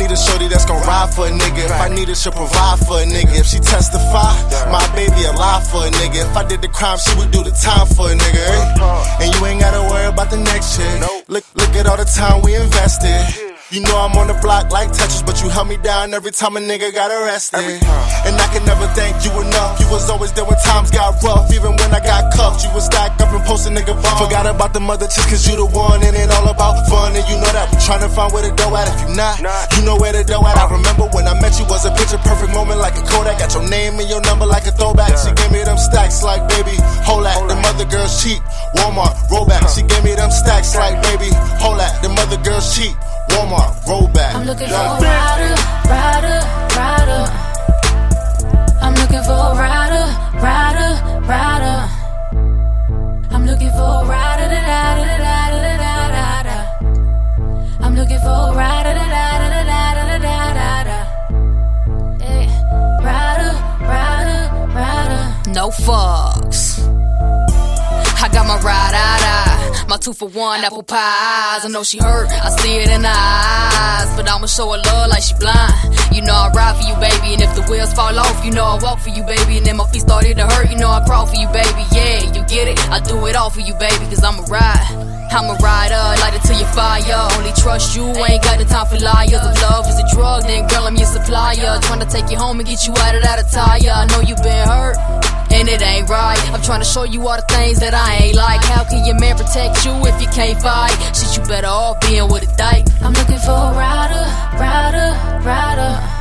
need a shorty that's gon' ride for a nigga. If I need her, she'll provide for a nigga. If she testify, my baby alive for a nigga. If I did the crime, she would do the time for a nigga. And you ain't gotta worry about the next chick. Look at all the time we invested. You know I'm on the block like Tetris, but you held me down every time a nigga got arrested. And I can never thank you enough. You was always there when times got rough. Even when I got cuffed, you would stack up and post a nigga bum. Forgot about the mother chicks cause you the one. And it all about fun. And you know that we tryna find where the dough at. If you not, you know where the dough at. I remember when I met you was a picture perfect moment like a Kodak. Got your name and your number like a throwback. She gave me them stacks like baby, hold that. Them other girls cheap, Walmart, rollback. She gave me them stacks like baby, hold that. Them other girls cheap, Walmart, roll back. I'm looking for a rider, rider, rider. I'm looking for a rider, rider, rider. I'm looking for a rider, da da da da da da da da. I'm looking for a rider, da da da da da da da da. Hey, rider, rider, rider. No fucks. I got my ride, my 2-for-1 apple pies. I know she hurt, I see it in her eyes, but I'ma show her love like she blind. You know I ride for you, baby, and if the wheels fall off, you know I walk for you, baby. And then my feet started to hurt, you know I crawl for you, baby. Yeah, you get it, I do it all for you, baby, cause I'm a rider, light it to your fire. Only trust you, ain't got the time for liars. If love is a drug, then girl, I'm your supplier. Tryna take you home and get you out of that attire. I know you been hurt, and it ain't right. I'm trying to show you all the things that I ain't like. How can your man protect you if you can't fight? Shit, you better off being with a dyke. I'm looking for a rider, rider, rider.